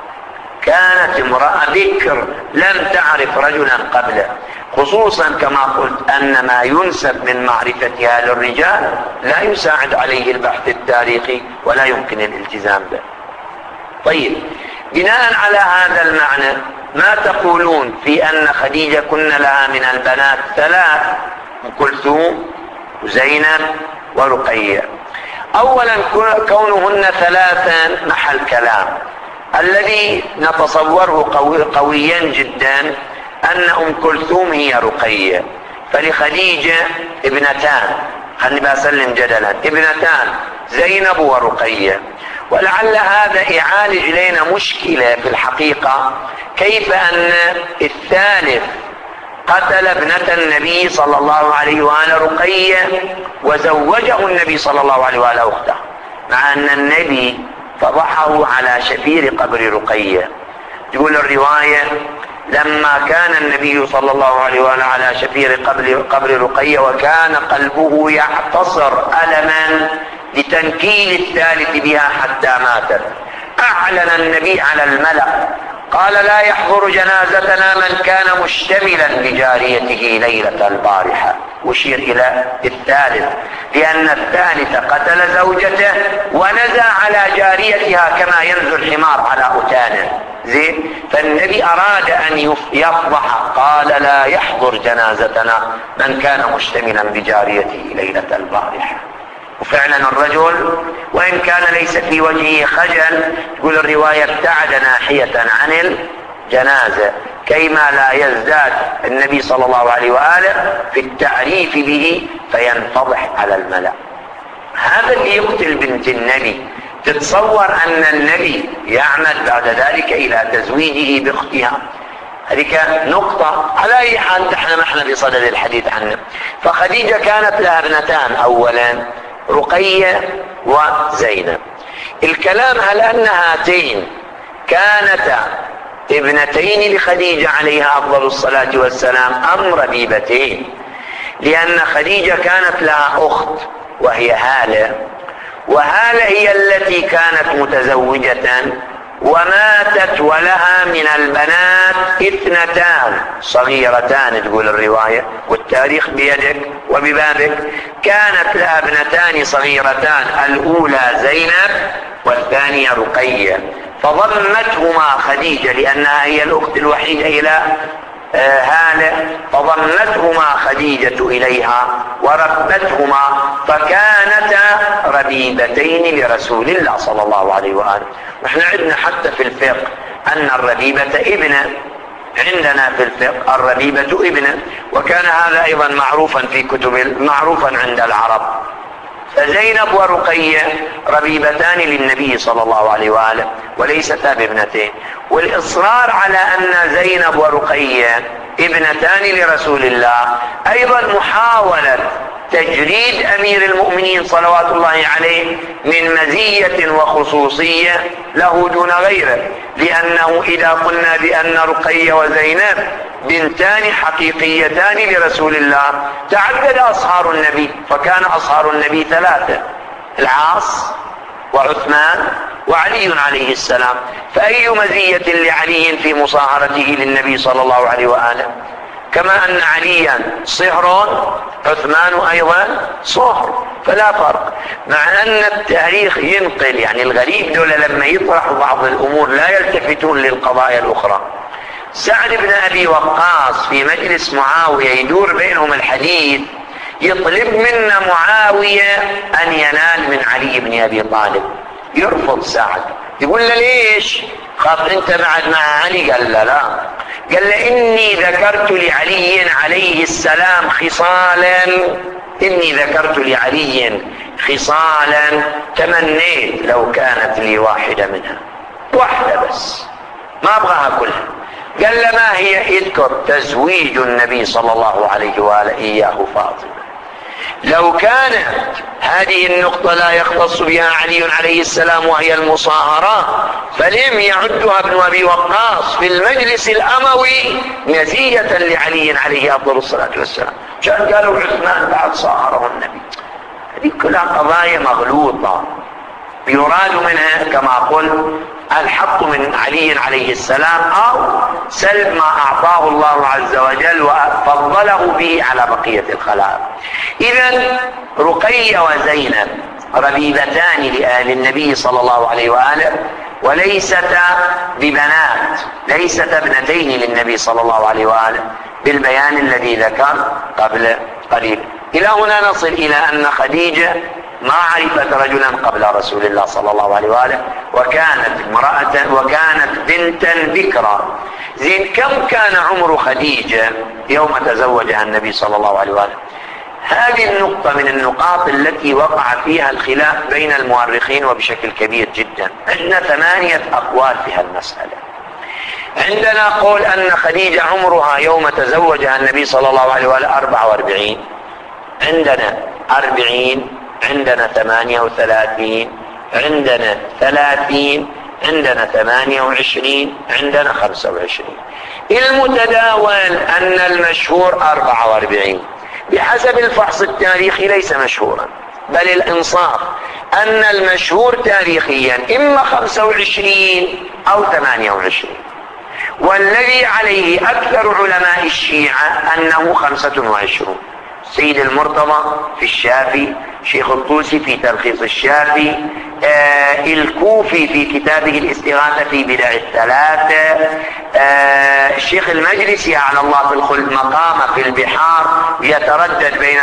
كانت امرأة بكر لم تعرف رجلا قبله، خصوصا كما قلت أن ما ينسب من معرفتها للرجال لا يساعد عليه البحث التاريخي ولا يمكن الالتزام به. طيب، بناء على هذا المعنى ما تقولون في أن خديجة كن لها من البنات ثلاث: أم كلثوم وزينب ورقية. أولا كونهن ثلاثا محل كلام. الذي نتصوره قويا جدا أن أم كلثوم هي رقية، فلخديجة ابنتان، خلني بسلم جدلا، ابنتان زينب ورقية. ولعل هذا يعالج لنا مشكلة في الحقيقة، كيف أن الثالث قتل ابنة النبي صلى الله عليه وآله رقية وزوجه النبي صلى الله عليه وآله أخته، مع أن النبي فضحه على شفير قبر رقية. تقول الرواية: لما كان النبي صلى الله عليه وآله على شفير قبر رقية وكان قلبه يعتصر ألما لتنكيل الثالث بها حتى ماتت، أعلن النبي على الملأ قال: لا يحضر جنازتنا من كان مشتملا بجاريته ليلة البارحة، وشير إلى الثالث، لأن الثالث قتل زوجته ونزى على جاريتها كما ينزو الحمار على أتانه. زين، فالنبي أراد أن يفضح، قال: لا يحضر جنازتنا من كان مشتملا بجاريته ليلة البارحة. وفعلا الرجل وإن كان ليس في وجهه خجل، تقول الرواية ابتعد ناحية عن جنازة كيما لا يزداد النبي صلى الله عليه وآله في التعريف به فينفضح على الملأ. هذا اللي يقتل بنت النبي تتصور أن النبي يعمل بعد ذلك إلى تزويجه بأختها. هذيك نقطة. على أي حال نحن بصدد الحديث عنه. فخديجة كانت لها ابنتان، أولا رقية وزينب. الكلام هل أن هاتين كانتا ابنتين لخديجة عليها أفضل الصلاة والسلام أم ربيبتين؟ لأن خديجة كانت لها أخت وهي هالة، وهالة هي التي كانت متزوجة وماتت ولها من البنات 2 صغيرتان تقول الرواية، والتاريخ بيدك وببابك. كانت لها ابنتان صغيرتان، الأولى زينب والثانية رقية، فضمتهما خديجة لأنها هي الأخت الوحيدة إلى هالة، فضمتهما خديجة إليها وربتهما فكانتا ربيبتين لرسول الله صلى الله عليه وآله. نحن عندنا حتى في الفقه أن الربيبة ابنة، عندنا في الفقه الربيبة ابنة، وكان هذا أيضا معروفا في معروفا عند العرب. فزينب ورقية ربيبتان للنبي صلى الله عليه وآله وليستا بابنتين. والإصرار على أن زينب ورقية ابنتان لرسول الله أيضا محاولة تجريد أمير المؤمنين صلوات الله عليه من مزية وخصوصية له دون غيره، لأنه إذا قلنا بأن رقية وزينب بنتان حقيقيتان لرسول الله تعدد أصهار النبي، فكان أصهار النبي 3: العاص وعثمان وعلي عليه السلام. فأي مزية لعلي في مصاهرته للنبي صلى الله عليه وآله؟ كما أن عليا صهر عثمان أيضا صهر، فلا فرق. مع أن التاريخ ينقل، يعني الغريب دول لما يطرحوا بعض الأمور لا يلتفتون للقضايا الأخرى. سعد بن أبي وقاص في مجلس معاوية يدور بينهم الحديث، يطلب منا معاوية أن ينال من علي بن أبي طالب، يرفض سعد، يقول له ليش؟ خاطر انت بعد مع علي؟ قال له لا، قال له إني ذكرت لعلي عليه السلام خصالا، إني ذكرت لعلي خصالا تمنيت لو كانت لي واحدة منها، واحدة بس، ما أبغاها كلها. قال له ما هي؟ اذكر تزويج النبي صلى الله عليه وآله إياه فاطمة. لو كانت هذه النقطة لا يختص بها علي عليه السلام وهي المصاهرة، فلم يعدها ابن أبي وقاص في المجلس الأموي مزية لعلي عليه أفضل الصلاة والسلام. كان قالوا عثمان بعد صاهره النبي. هذه كلها قضايا مغلوطة يراد منها كما قلت الحق من علي عليه السلام أو سلب ما أعطاه الله عز وجل وفضله به على بقية الخلائق. إذن رقية وزينب ربيبتان لآل النبي صلى الله عليه وآله، وليستا ببنات، ليستا ابنتين للنبي صلى الله عليه وآله بالبيان الذي ذكر قبل قليل. إلى هنا نصل إلى أن خديجة ما عرفت رجلا قبل رسول الله صلى الله عليه وآله، وكانت امرأة وكانت بنتا بكرا. زين، كم كان عمر خديجة يوم تزوجها النبي صلى الله عليه وآله؟ هذه النقطة من النقاط التي وقع فيها الخلاف بين المؤرخين وبشكل كبير جدا. عندنا 8 أقوال في هالمسألة. عندنا قول أن خديجة عمرها يوم تزوجها النبي صلى الله عليه وآله 44، عندنا 40، عندنا 38، عندنا 30، عندنا 28، عندنا 25. المتداول أن المشهور 44 بحسب الفحص التاريخي، ليس مشهورا، بل الإنصاف أن المشهور تاريخيا إما 25 أو 28، والذي عليه أكثر علماء الشيعة أنه 25. سيد المرتضى في الشافي، شيخ الطوسي في تلخيص الشافي، الكوفي في كتابه الاستغاثة في بدع الثلاثة، الشيخ المجلسي على الله في الخلد مقام في البحار يتردد بين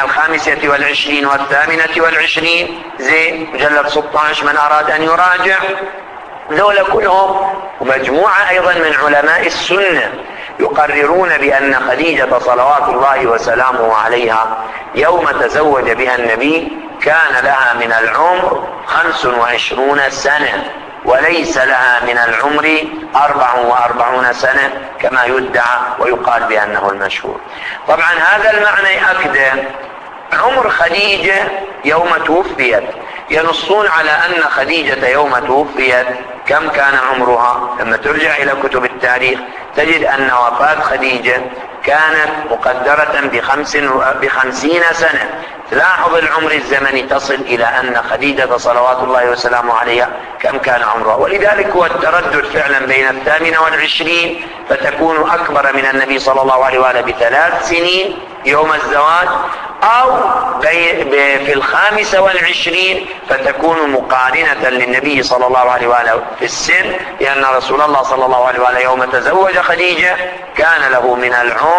25 و28، زين، مجلد 16 من أراد أن يراجع. ذولا كلهم ومجموعة أيضا من علماء السنة يقررون بأن خديجة صلوات الله وسلامه عليها يوم تزوج بها النبي كان لها من العمر 25 سنة، وليس لها من العمر 44 سنة كما يدعى ويقال بأنه المشهور. طبعا هذا المعنى يؤكد عمر خديجة يوم توفيت. ينصون على أن خديجة يوم توفيت كم كان عمرها؟ لما ترجع إلى كتب التاريخ تجد أن وفاة خديجة كانت مقدرة ب50 سنة. تلاحظ العمر الزمني تصل إلى أن خديجة صلوات الله وسلامه عليها كم كان عمرها، ولذلك هو التردد فعلا بين 28 فتكون أكبر من النبي صلى الله عليه وآله ب3 سنين يوم الزواج، أو في 25 فتكون مقارنة للنبي صلى الله عليه وآله في السن، لأن رسول الله صلى الله عليه وآله يوم تزوج خديجة كان له من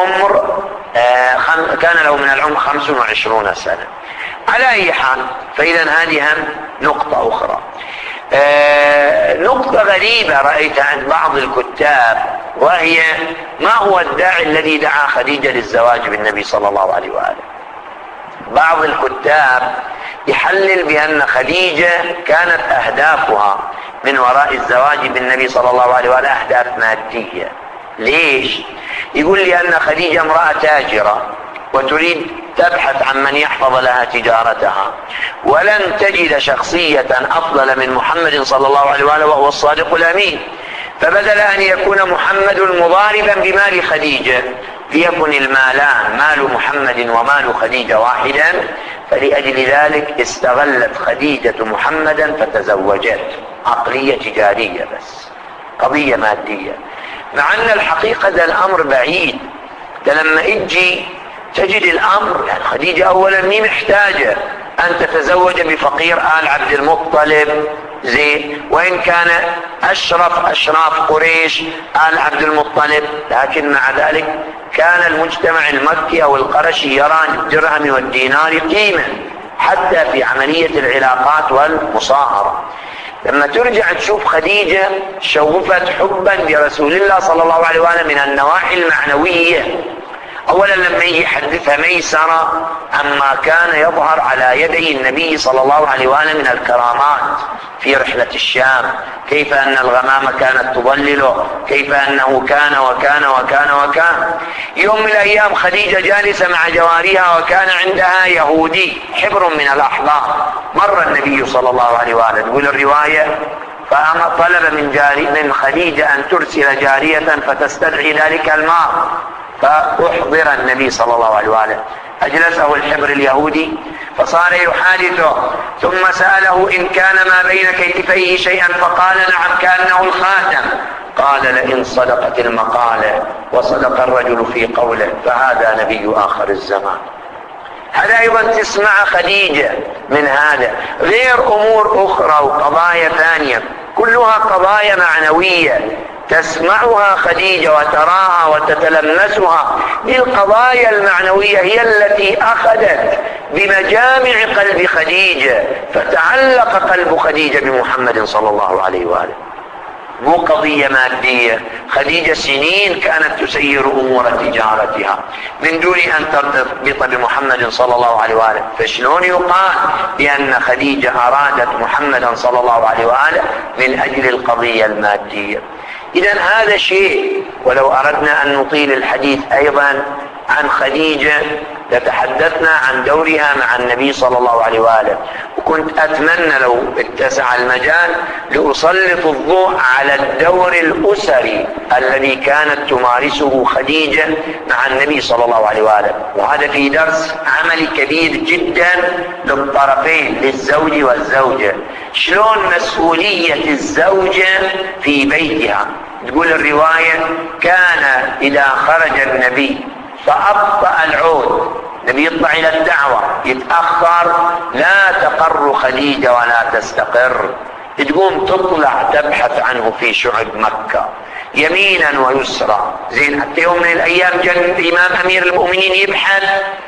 العمر 25 سنة. على أي حال، فإذا هذه هم نقطة أخرى. نقطة غريبة رأيتها عند بعض الكتاب، وهي ما هو الداعي الذي دعا خديجة للزواج بالنبي صلى الله عليه وآله. بعض الكتاب يحلل بأن خديجة كانت أهدافها من وراء الزواج بالنبي صلى الله عليه وآله أهداف مادية. ليش؟ يقول لأن خديجة امرأة تاجرة وتريد تبحث عن من يحفظ لها تجارتها، ولن تجد شخصية أفضل من محمد صلى الله عليه وآله وهو الصادق الأمين، فبدل أن يكون محمد مضاربا بمال خديجة ليكن المالان مال محمد ومال خديجة واحدا، فلأجل ذلك استغلت خديجة محمدا فتزوجت. عقلية تجارية بس، قضية مادية، مع أن الحقيقة ده الأمر بعيد. ده لما اجي تجد الأمر يعني خديجة أولا مي محتاجة أن تتزوج بفقير آل عبد المطلب زين، وإن كان أشراف قريش آل عبد المطلب، لكن مع ذلك كان المجتمع المكي أو القرشي يرى الدرهم والدينار قيمة حتى في عملية العلاقات والمصاهرة. لما ترجع تشوف خديجة شوفت حبا برسول الله صلى الله عليه وآله من النواحي المعنوية. أولا لما يجي يحدثها ميسرة عما كان يظهر على يدي النبي صلى الله عليه وآله من الكرامات في رحلة الشام، كيف أن الغمامة كانت تظلله، كيف أنه كان وكان وكان وكان. يوم من الأيام خديجة جالسة مع جوارها وكان عندها يهودي حبر من الأحبار، مر النبي صلى الله عليه وآله، تقول الرواية فطلب من خديجة أن ترسل جارية فتستدعي ذلك الماء، فأحضر النبي صلى الله عليه وآله، أجلسه الحبر اليهودي فصار يحادثه، ثم سأله إن كان ما بين كتفيه شيئا فقال نعم كأنه الخاتم. قال لئن صدقت المقالة وصدق الرجل في قوله فهذا نبي آخر الزمان. هذا أيضا تسمع خديجة من هذا، غير أمور أخرى وقضايا ثانية كلها قضايا معنوية تسمعها خديجة وتراها وتتلمسها. القضايا المعنوية هي التي أخذت بمجامع قلب خديجة، فتعلق قلب خديجة بمحمد صلى الله عليه وآله. مو قضية مادية. خديجة سنين كانت تسير أمور تجارتها من دون أن ترتبط بمحمد صلى الله عليه وآله، فشلون يقال بأن خديجة أرادت محمدا صلى الله عليه وآله من أجل القضية المادية؟ إذن هذا شيء. ولو أردنا أن نطيل الحديث أيضا عن خديجة لتحدثنا عن دورها مع النبي صلى الله عليه وآله، وكنت أتمنى لو اتسع المجال لأسلط الضوء على الدور الأسري الذي كانت تمارسه خديجة مع النبي صلى الله عليه وآله، وهذا في درس عملي كبير جدا للطرفين للزوج والزوجة. شلون مسؤولية الزوجة في بيتها؟ تقول الرواية كان إذا خرج النبي فأبطأ العود، النبي يطلع إلى الدعوة يتأخر، لا تقر خديجة ولا تستقر، تقوم تطلع تبحث عنه في شعب مكة يمينا ويسرا. زين حتى يوم من الأيام جاء الإمام أمير المؤمنين يبحث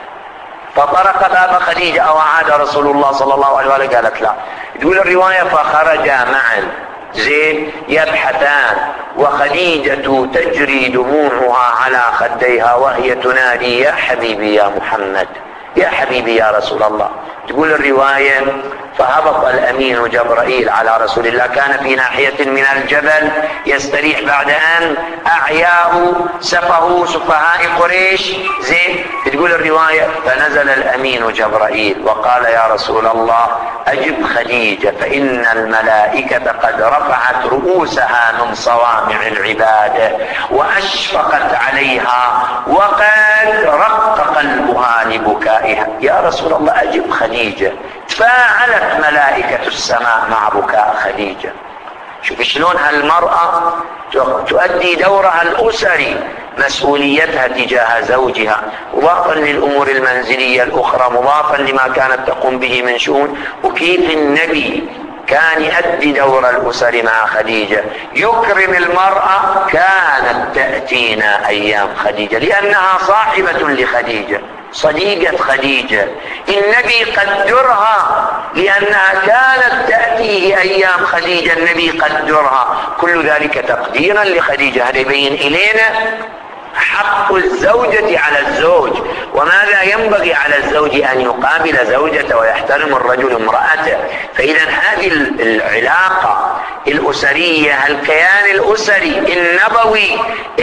فطرق باب خديجة أو عاد رسول الله صلى الله عليه وآله؟ قالت لا. تقول الرواية فخرجا معا. زين يبحثان، وخديجة تجري دموعها على خديها وهي تنادي يا حبيبي يا محمد، يا حبيبي يا رسول الله. تقول الرواية فهبط الأمين جبرائيل على رسول الله، كان في ناحية من الجبل يستريح بعد أن أعياه سفهاء قريش. زين تقول الرواية فنزل الأمين جبرائيل وقال يا رسول الله أجب خديجة فإن الملائكة قد رفعت رؤوسها من صوامع العبادة وأشفقت عليها وقد رق قلبها لبكائها. يا رسول الله أجب خديجة. تفاعلت ملائكة السماء مع بكاء خديجة. شوف شلون هالمرأة تؤدي دورها الأسري، مسؤوليتها تجاه زوجها، مضافا للأمور المنزلية الأخرى، مضافا لما كانت تقوم به من شؤون. وكيف النبي كان يؤدي دور الأسر مع خديجة، يكرم المرأة. كانت تأتينا أيام خديجة لأنها صاحبة لخديجة، صديقة خديجة. النبي قدرها لأنها كانت تأتيه أيام خديجة، النبي قدرها. كل ذلك تقديرا لخديجة. هذا يبين إلينا حق الزوجة على الزوج، وماذا ينبغي على الزوج أن يقابل زوجته ويحترم الرجل امرأته. فإذا هذه العلاقة الأسرية، الكيان الأسري النبوي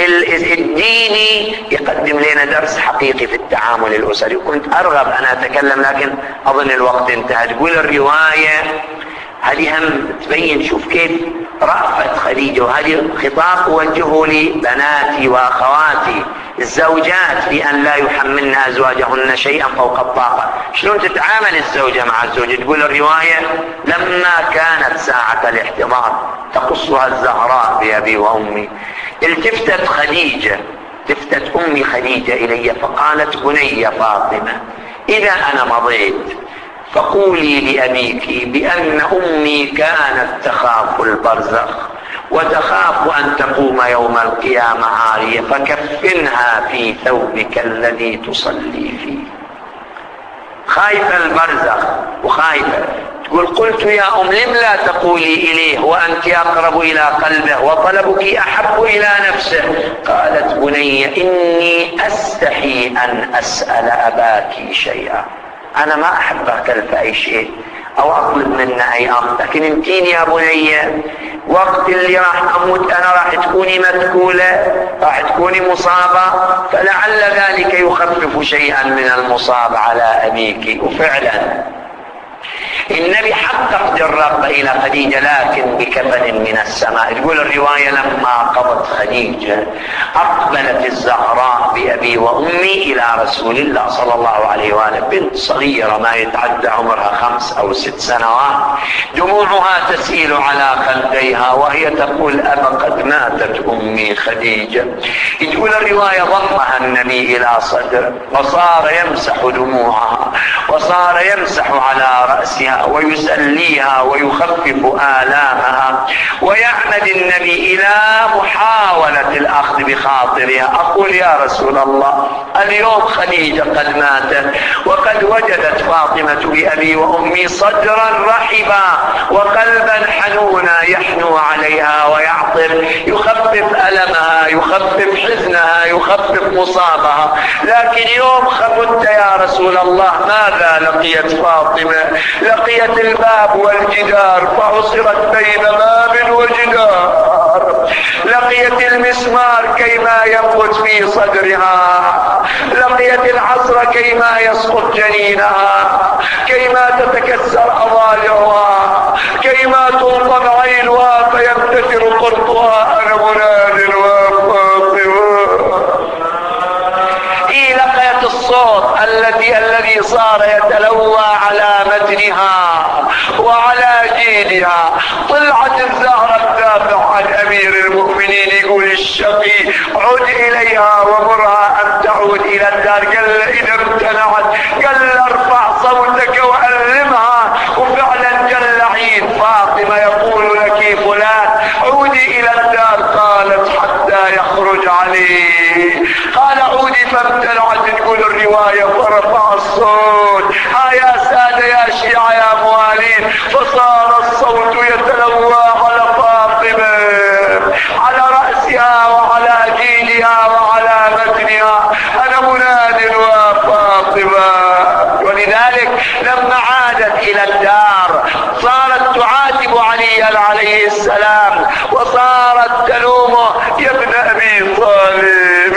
الديني يقدم لنا درس حقيقي في التعامل الأسري. وكنت أرغب أن أتكلم لكن أظن الوقت انتهى. تقول الرواية هذه هم تبين شوف كيف رأفت خديجة، وهذه خطاب أوجهه لبناتي وأخواتي الزوجات بأن لا يحملن أزواجهن شيئا فوق الطاقة. شلون تتعامل الزوجة مع الزوج؟ تقول الرواية لما كانت ساعة الاحتضار تقصها الزهراء بأبي وأمي، التفتت خديجة، تفتت أمي خديجة إلي فقالت بني فاطمة إذا أنا مضيت فقولي لأبيك بأن أمي كانت تخاف البرزخ وتخاف أن تقوم يوم القيامة عارية، فكفنها في ثوبك الذي تصلي فيه. خايفة البرزخ وخايفة. تقول قلت يا أم لم لا تقولي إليه وأنت أقرب إلى قلبه وطلبك أحب إلى نفسه؟ قالت بني إني أستحي أن أسأل أباك شيئا، أنا ما أحب أكلف أي شيء أو أطلب منه أي أمر، لكن انتيني يا بني وقت اللي راح أموت أنا راح تكوني مذكولة، راح تكوني مصابة، فلعل ذلك يخفف شيئا من المصاب على أبيك. وفعلا النبي حقق الرغبة إلى خديجة لكن بكفن من السماء. تقول الرواية لما قضت خديجة أقبلت الزهراء بأبي وأمي إلى رسول الله صلى الله عليه وآله، بنت صغيرة ما يتعدى عمرها 5 أو 6 سنوات، دموعها تسيل على خديها وهي تقول أبا قد ماتت أمي خديجة. تقول الرواية ضمها النبي إلى صدره وصار يمسح دموعها وصار يمسح على رأسها ويسليها ويخفف آلامها، ويعمد النبي إلى محاولة الأخذ بخاطرها. أقول يا رسول الله اليوم خديجة قد ماتت وقد وجدت فاطمة بأبي وأمي صدرا رحبا وقلبا حنونا يحنو عليها ويعطر، يخفف ألمها يخفف حزنها يخفف مصابها، لكن يوم خفت يا رسول الله ماذا لقيت فاطمة؟ لقيت الباب والجدار فعصرت بين باب وجدار، لقيت المسمار كيما ينبت في صدرها، لقيت العصر كيما يسقط جنينها، كيما تتكسر أضالعها، كيما تلطم عينها فينتثر قرطها. أنا مناد لقيت الصوت الذي صار يتلوى على متنها وعلى جيدها. طلعت الزهرة تدافع عن أمير المؤمنين، يقول الشقي عد إليها ومرها أن تعود إلى الدار. قال إذا امتنعت قال ارفع صوتك وألمها. وفعلا جل عيد فاطمة يقول لك فلان عودي إلى الدار، قالت حتى يخرج عليه، قال عودي فامتنعت. تقول الرواية فرفع الصوت يا سادة يا شيعة يا موالين، فصار الصوت يتلوى على فاطمة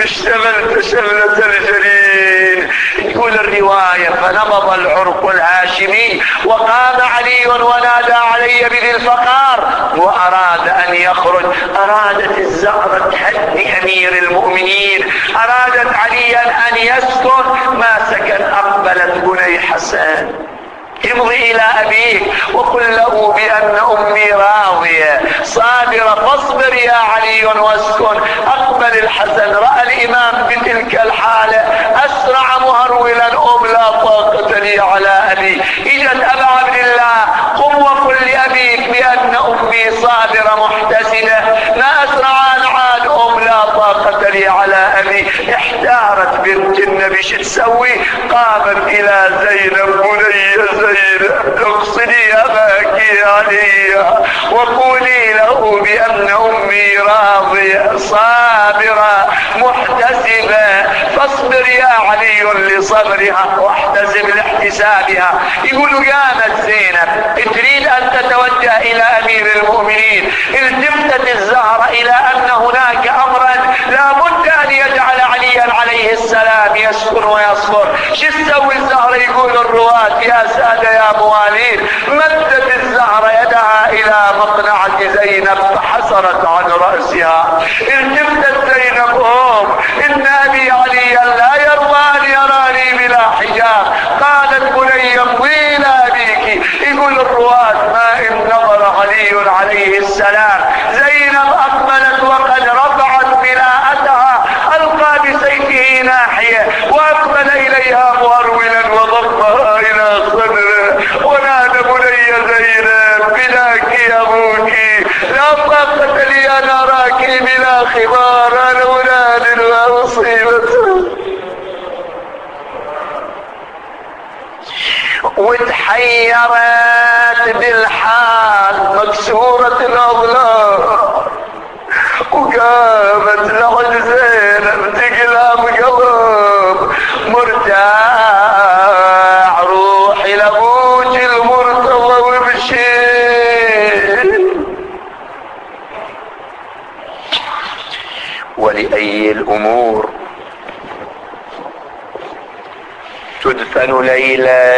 اشتملت شملة الجنين. تقول الرواية فنبض العرق الهاشمي وقام علي ونادى علي بذي الفقار وأراد أن يخرج. أرادت الزهرة تهدي أمير المؤمنين، أرادت عليا أن يسكن، ما سكن. أقبلت بني حسن امضي إلى أبيك وقل له بأن أمي راضية صابرة فاصبر يا علي واسكن. أقبل الحسن، رأى الإمام بتلك الحالة، أسرع مهرولا لا طاقة لي على أبي. إجت أبا عبد الله قم وقل لأبيك بأن أمي صابرة محتسبة. ما أسرع أن عاد لا طاقة لي على أبي. احتارت بنت النبي شو تسوي؟ قامت إلى زينب بني زينب اقصدي أباك علي وقولي له بأن أمي راضية صابرة محتسبة فاصبر يا علي لصبرها واحتسب لاحتسابها. يقولوا قامت زينب تريد أن تتوجه إلى أمير المؤمنين. التفتت الزهرة إلى أن هناك أمرا لا بد أن يجعل عليا عليه السلام يسكن ويصبر. شو تسوي الزهرة؟ يقول الرواة يا سادة يا موالين، مدت الزهرة يدها إلى مقنعة زينب فحسرت عن رأسها. التفتت زينب إن أبي علي لا يرضى أن يراني بلا حجاب. قالت بني امضي إلى أبيك. يقول الرواة ما إن نظر علي عليه السلام زينب أقبلت وقد رفعت ملاءتها، ألقى بسيفه ناحية وأقبل إليها مهرولا وضمها إلى صدره ونادى بني زينب بلاك يا أبوك لا طاقة لي أن أراك بلا خبار أنا ولاد ومصيبة. وتحيرت بالحال مكسورة الأضلاع وقامت لعد زينب تقلب قلب مرتاح روحي لابوك المرتضى وابشر. ولأي الأمور تدفن ليلا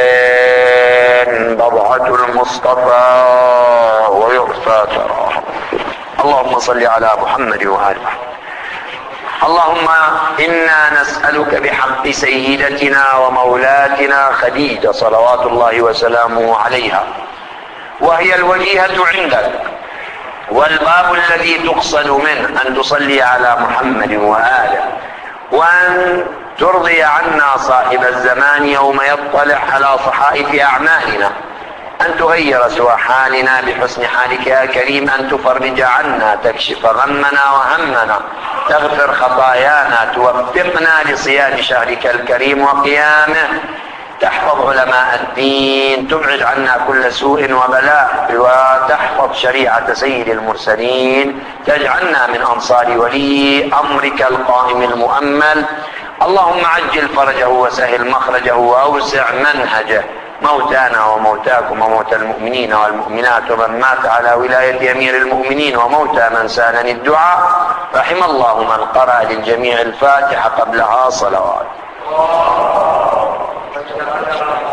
بضعة المصطفى ويخفى تراه. اللهم صل على محمد وآل محمد. اللهم إنا نسألك بحق سيدتنا ومولاتنا خديجة صلوات الله وسلامه عليها، وهي الوجيهة عندك والباب الذي تقصد منه، أن تصلي على محمد وآله، وأن ترضي عنا صاحب الزمان يوم يطلع على صحائف أعمالنا، أن تغير سوى حالنا بحسن حالك يا كريم، أن تفرج عنا، تكشف غمنا وهمنا، تغفر خطايانا، توفقنا لصيام شهرك الكريم وقيامه، تحفظ علماء الدين، تبعد عنا كل سوء وبلاء، وتحفظ شريعة سيد المرسلين، تجعلنا من أنصار ولي أمرك القائم المؤمل. اللهم عجل فرجه وسهل مخرجه وأوسع منهجه. موتانا وموتاكم وموتى المؤمنين والمؤمنات ومن مات على ولاية أمير المؤمنين وموتى من سالني الدعاء. رحم الله من قرأ للجميع الفاتحة قبلها صلوات.